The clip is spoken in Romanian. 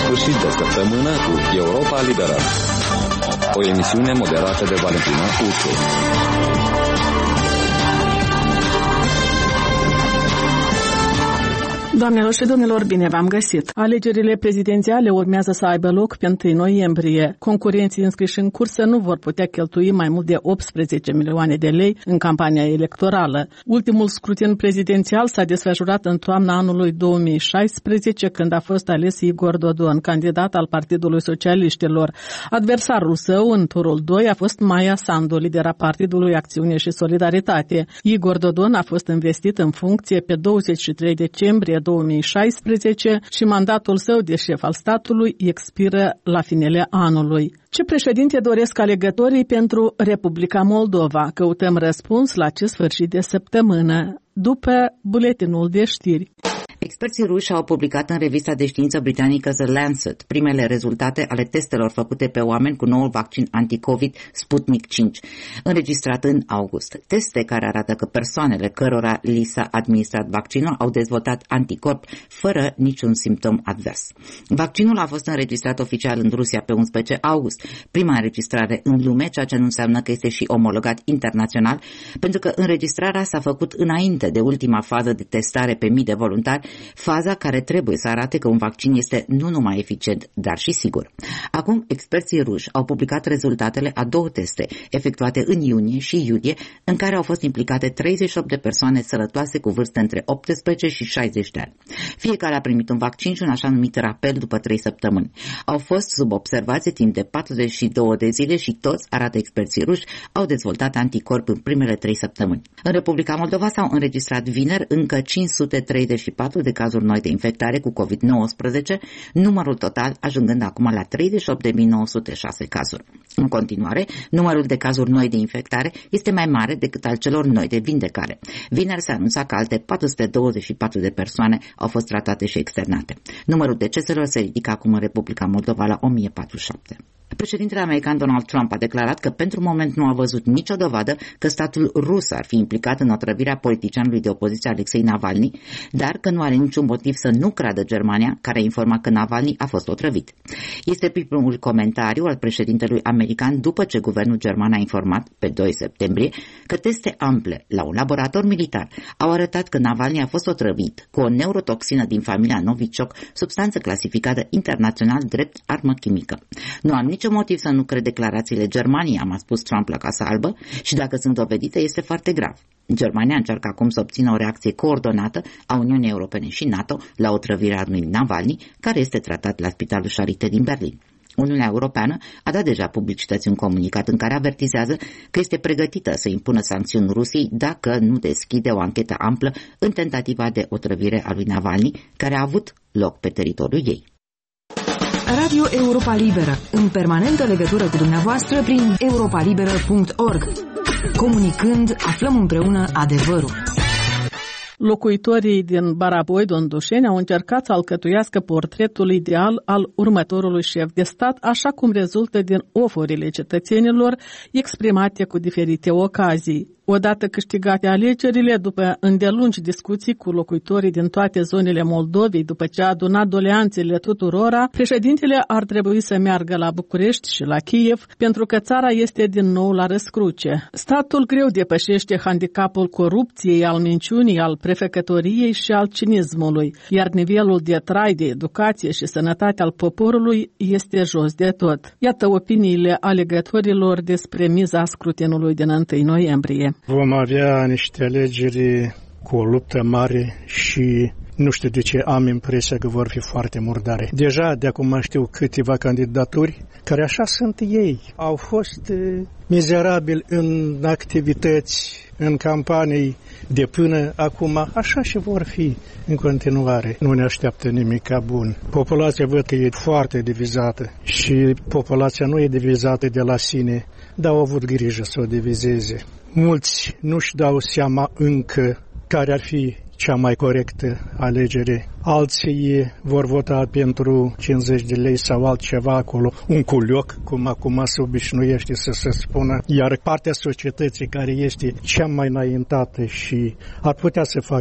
sfârșit de săptămână cu Europa Liberă, o emisiune moderată de Valentina Uțu. Doamnelor și domnilor, bine v-am găsit! Alegerile prezidențiale urmează să aibă loc pe 1 noiembrie. Concurenții înscriși în cursă nu vor putea cheltui mai mult de 18 milioane de lei în campania electorală. Ultimul scrutin prezidențial s-a desfășurat în toamna anului 2016, când a fost ales Igor Dodon, candidat al Partidului Socialiștilor. Adversarul său în turul 2 a fost Maia Sandu, lidera Partidului Acțiune și Solidaritate. Igor Dodon a fost investit în funcție pe 23 decembrie 2016 și mandatul său de șef al statului expiră la finele anului. Ce președinte doresc alegătorii pentru Republica Moldova? Căutăm răspuns la acest sfârșit de săptămână, după buletinul de știri. Experții ruși au publicat în revista de știință britanică The Lancet primele rezultate ale testelor făcute pe oameni cu noul vaccin anti-COVID Sputnik 5, înregistrat în august. Teste care arată că persoanele cărora li s-a administrat vaccinul au dezvoltat anticorpi fără niciun simptom advers. Vaccinul a fost înregistrat oficial în Rusia pe 11 august, prima înregistrare în lume, ceea ce nu înseamnă că este și omologat internațional, pentru că înregistrarea s-a făcut înainte de ultima fază de testare pe mii de voluntari, faza care trebuie să arate că un vaccin este nu numai eficient, dar și sigur. Acum, experții ruși au publicat rezultatele a 2 teste efectuate în iunie și iulie, în care au fost implicate 38 de persoane sănătoase cu vârste între 18 și 60 de ani. Fiecare a primit un vaccin și un așa numit rapel după 3 săptămâni. Au fost sub observație timp de 42 de zile și toți, arată experții ruși, au dezvoltat anticorpi în primele 3 săptămâni. În Republica Moldova s-au înregistrat vineri încă 534 de cazuri noi de infectare cu COVID-19, numărul total ajungând acum la 38.906 cazuri. În continuare, numărul de cazuri noi de infectare este mai mare decât al celor noi de vindecare. Vineri s-a anunțat că alte 424 de persoane au fost tratate și externate. Numărul deceselor se ridică acum în Republica Moldova la 1047. Președintele american Donald Trump a declarat că pentru moment nu a văzut nicio dovadă că statul rus ar fi implicat în otrăvirea politicianului de opoziție Alexei Navalny, dar că nu are niciun motiv să nu creadă Germania, care a informat că Navalny a fost otrăvit. Este primul comentariu al președintelui american după ce guvernul german a informat, pe 2 septembrie, că teste ample la un laborator militar au arătat că Navalny a fost otrăvit cu o neurotoxină din familia Novichok, substanță clasificată internațional drept armă chimică. Nu am nicio motiv să nu cred declarațiile Germaniei, a spus Trump la Casa Albă, și dacă sunt dovedite, este foarte grav. Germania încearcă acum să obțină o reacție coordonată a Uniunii Europene și NATO la otrăvirea lui Navalny, care este tratat la Spitalul Charité din Berlin. Uniunea Europeană a dat deja publicității un comunicat în care avertizează că este pregătită să impună sancțiuni Rusiei dacă nu deschide o anchetă amplă în tentativa de otrăvire a lui Navalny, care a avut loc pe teritoriul ei. Radio Europa Liberă, în permanentă legătură cu dumneavoastră prin europalibera.org. Comunicând, aflăm împreună adevărul. Locuitorii din Baraboi, Dondușeni, au încercat să alcătuiască portretul ideal al următorului șef de stat, așa cum rezultă din ofurile cetățenilor exprimate cu diferite ocazii. Odată câștigate alegerile, după îndelungi discuții cu locuitorii din toate zonele Moldovei, după ce a adunat doleanțele tuturora, președintele ar trebui să meargă la București și la Kiev, pentru că țara este din nou la răscruce. Statul greu depășește handicapul corupției, al minciunii, al prefecătoriei și al cinismului, iar nivelul de trai, de educație și sănătate al poporului este jos de tot. Iată opiniile alegătorilor despre miza scrutinului din 1 noiembrie. Vom avea niște alegeri cu o luptă mare și nu știu de ce am impresia că vor fi foarte murdare. Deja de acum știu câteva candidaturi care așa sunt ei. Au fost mizerabili în activități, în campanii de până acum, așa și vor fi în continuare. Nu ne așteaptă nimic bun. Populația văd că e foarte divizată și populația nu e divizată de la sine, dar au avut grijă să o divizeze. Mulți nu-și dau seama încă care ar fi cea mai corectă alegere. Alții vor vota pentru 50 de lei sau altceva acolo, un culioc, cum acum se obișnuiește să se spună. Iar partea societății care este cea mai înaintată și ar putea să facă